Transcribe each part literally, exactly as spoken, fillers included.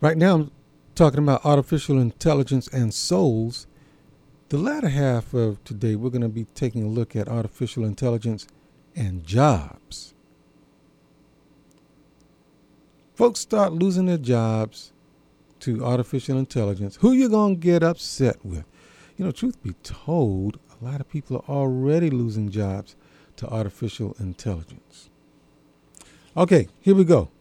Right now, I'm talking about artificial intelligence and souls. The latter half of today, we're going to be taking a look at artificial intelligence and jobs. Folks start losing their jobs to artificial intelligence. Who you going to get upset with? You know, truth be told, a lot of people are already losing jobs to artificial intelligence. Okay, here we go.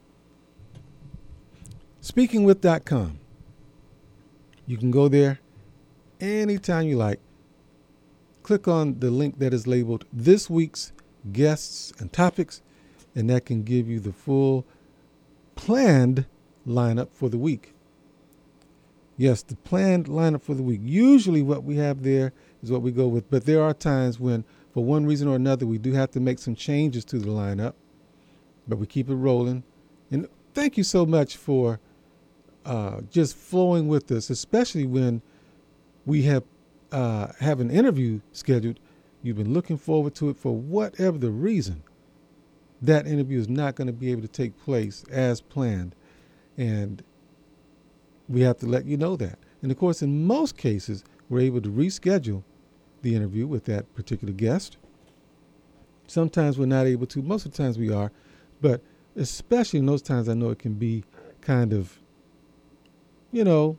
speaking with dot com. You can go there anytime you like. Click on the link that is labeled This Week's Guests and Topics, and that can give you the full planned lineup for the week. Yes, the planned lineup for the week. Usually what we have there is what we go with, but there are times when, for one reason or another, we do have to make some changes to the lineup, but we keep it rolling. And thank you so much for uh, just flowing with us, especially when we have uh, have an interview scheduled. You've been looking forward to it for whatever the reason. That interview is not going to be able to take place as planned, and we have to let you know that. And of course, in most cases, we're able to reschedule the interview with that particular guest. Sometimes we're not able to. Most of the times we are, but especially in those times, I know it can be kind of, you know,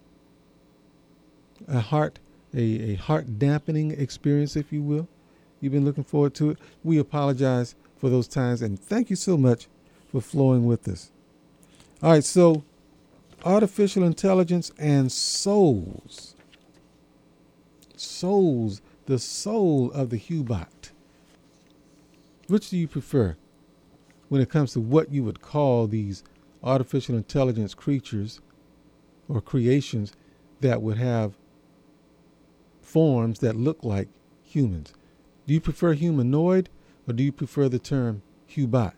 a heart, a, a heart dampening experience, if you will. You've been looking forward to it. We apologize for those times, and thank you so much for flowing with us. All right, so artificial intelligence and souls. Souls, the soul of the Hubot. Which do you prefer when it comes to what you would call these artificial intelligence creatures or creations that would have forms that look like humans? Do you prefer humanoid, or do you prefer the term Hubot?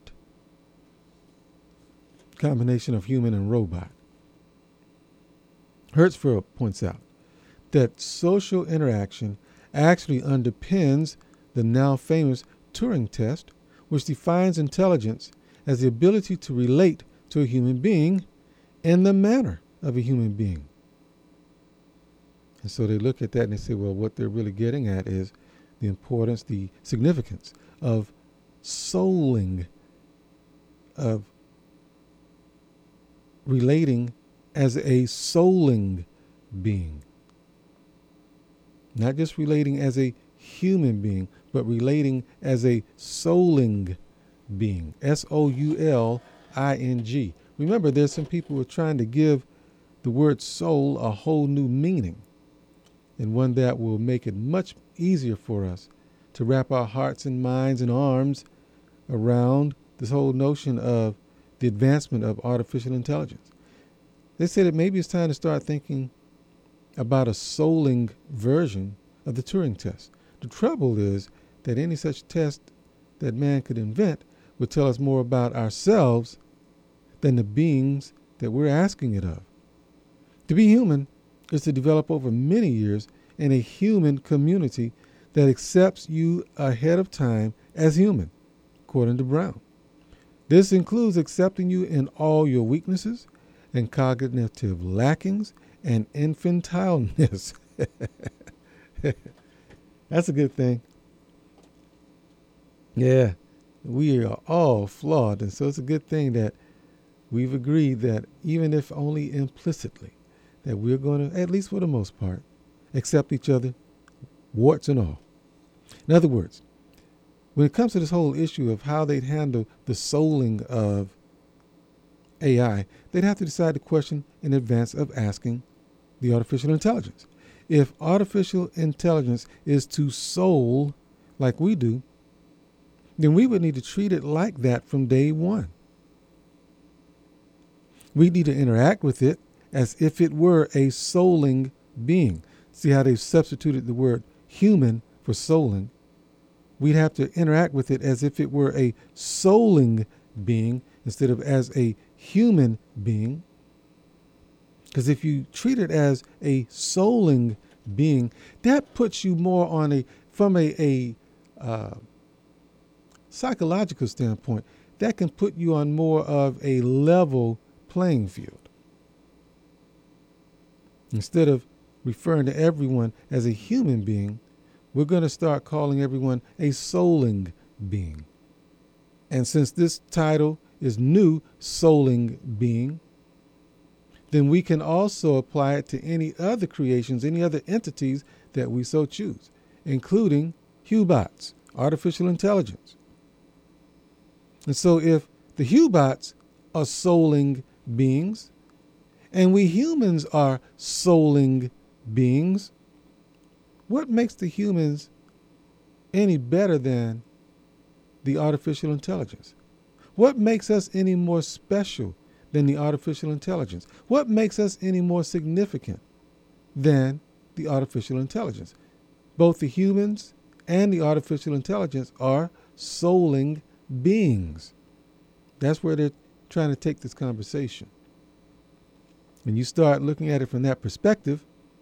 Combination of human and robot. Hertzfeld points out that social interaction actually underpins the now famous Turing test, which defines intelligence as the ability to relate to a human being in the manner of a human being. And so they look at that and they say, well, what they're really getting at is the importance, the significance of souling, of relating as a souling being. Not just relating as a human being, but relating as a souling being. S O U L I N G. Remember, there's some people who are trying to give the word soul a whole new meaning, and one that will make it much easier for us to wrap our hearts and minds and arms around this whole notion of the advancement of artificial intelligence. They said that maybe it's time to start thinking about a souling version of the Turing test. The trouble is that any such test that man could invent would tell us more about ourselves than the beings that we're asking it of. To be human is to develop over many years in a human community that accepts you ahead of time as human, according to Brown. This includes accepting you in all your weaknesses and cognitive lackings and infantileness. That's a good thing. Yeah, we are all flawed, and so it's a good thing that we've agreed that even if only implicitly, that we're going to, at least for the most part, accept each other, warts and all. In other words, when it comes to this whole issue of how they'd handle the souling of A I, they'd have to decide the question in advance of asking the artificial intelligence. If artificial intelligence is to soul like we do, then we would need to treat it like that from day one. We need to interact with it as if it were a souling being. See how they've substituted the word human for souling? We'd have to interact with it as if it were a souling being instead of as a human being. Because if you treat it as a souling being, that puts you more on a, from a, a uh, psychological standpoint, that can put you on more of a level playing field. Instead of referring to everyone as a human being, we're going to start calling everyone a souling being. And since this title is new, souling being, then we can also apply it to any other creations, any other entities that we so choose, including Hubots, artificial intelligence. And so if the Hubots are souling beings, and we humans are souling beings, what makes the humans any better than the artificial intelligence? What makes us any more special than the artificial intelligence? What makes us any more significant than the artificial intelligence? Both the humans and the artificial intelligence are souling beings. That's where they're trying to take this conversation. When you start looking at it from that perspective,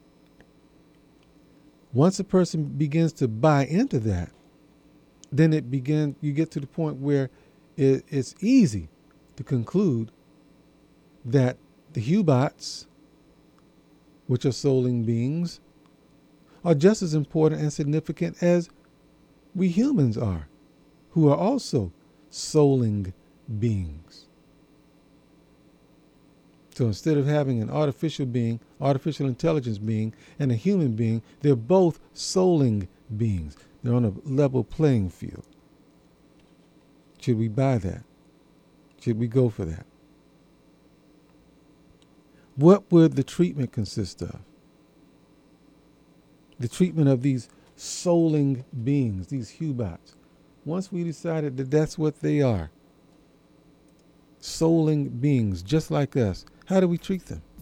once a person begins to buy into that, then it begin you get to the point where it, it's easy to conclude that the Hubots, which are souling beings, are just as important and significant as we humans are, who are also souling beings. So instead of having an artificial being, artificial intelligence being, and a human being, they're both souling beings. They're on a level playing field. Should we buy that? Should we go for that? What would the treatment consist of? The treatment of these souling beings, these Hubots. Once we decided that that's what they are, souling beings just like us, how do we treat them?